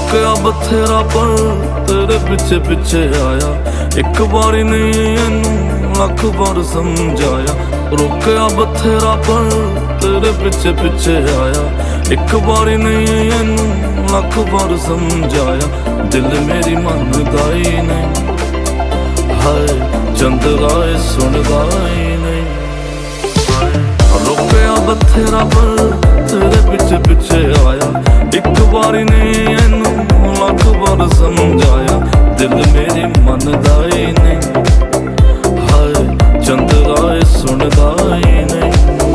रोकया बथेरा पर तेरे पिछे पिछे आया, एक बारी नहीं इनू लख बार समझाया। रोकया बथेरा पर तेरे पिछे पिछे आया, एक बारी नहीं इनू लख बार समझाया। दिल मेरी मनदा ही नहीं, हाय चंद्रा सुनदा ही नहीं। रोकया बथेरा पर तेरे पिछे पिछे आया, एक बारी नहीं इनू लख बार समझाया। दिल मेरी मनदा ही नहीं, हाय चंद्रा सुनदा ही नहीं।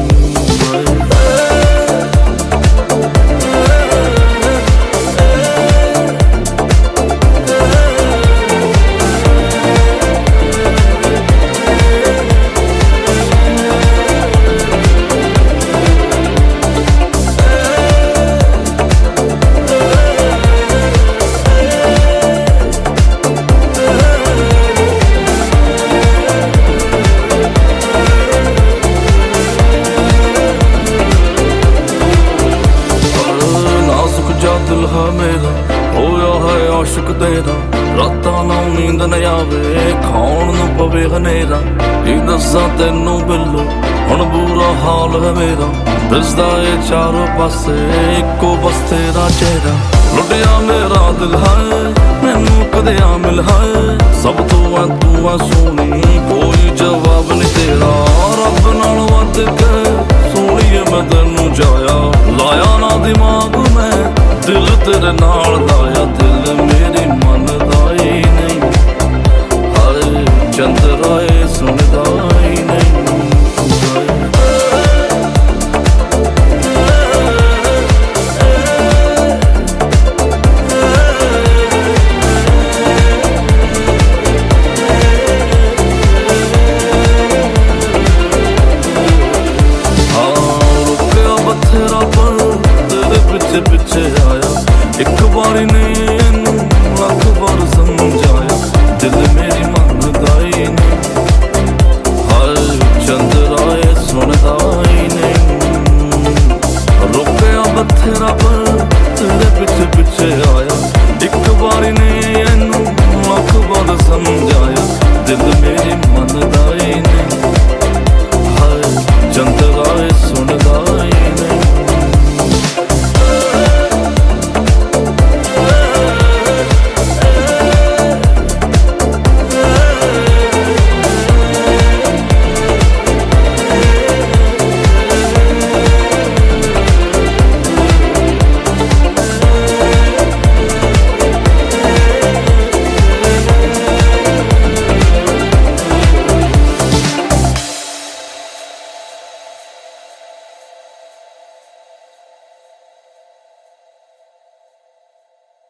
दिल है मेरा होया है आशिक तेरा, रातां नू नींद नहीं आवे खाण नू पवे हनेरा। की दस्सां तैनू बिल्लो हुण बुरा हाल है मेरा, दिसदा ए चारों पासे इक्को बस तेरा चेहरा। लुटिया मेरा दिल है मैनू कदे मिल है, सब तू है सोनी कोई जवाब नहीं तेरा। रब नाल वध के सोहणीए मैं तैनू जाया, लाया ना दिमाग मैं दिल तेरे नाल लाया। दिल मेरी मनदा ही नहीं, हाय चंद्रा सुनदा ही नहीं। रुकया बथेरा पर तेरे पिछे पिछे आया, एक बारी नहीं इनू लख बार समझाया। दिल मेरी मनदा ही नहीं, हाय चंद्रा सुनदा ही नहीं। रोकया बथेरा पर तेरे पिछे पिछे आया, एक बारी नहीं इनू लख बार समझाया। दिल मेरी मनदा ही नहीं।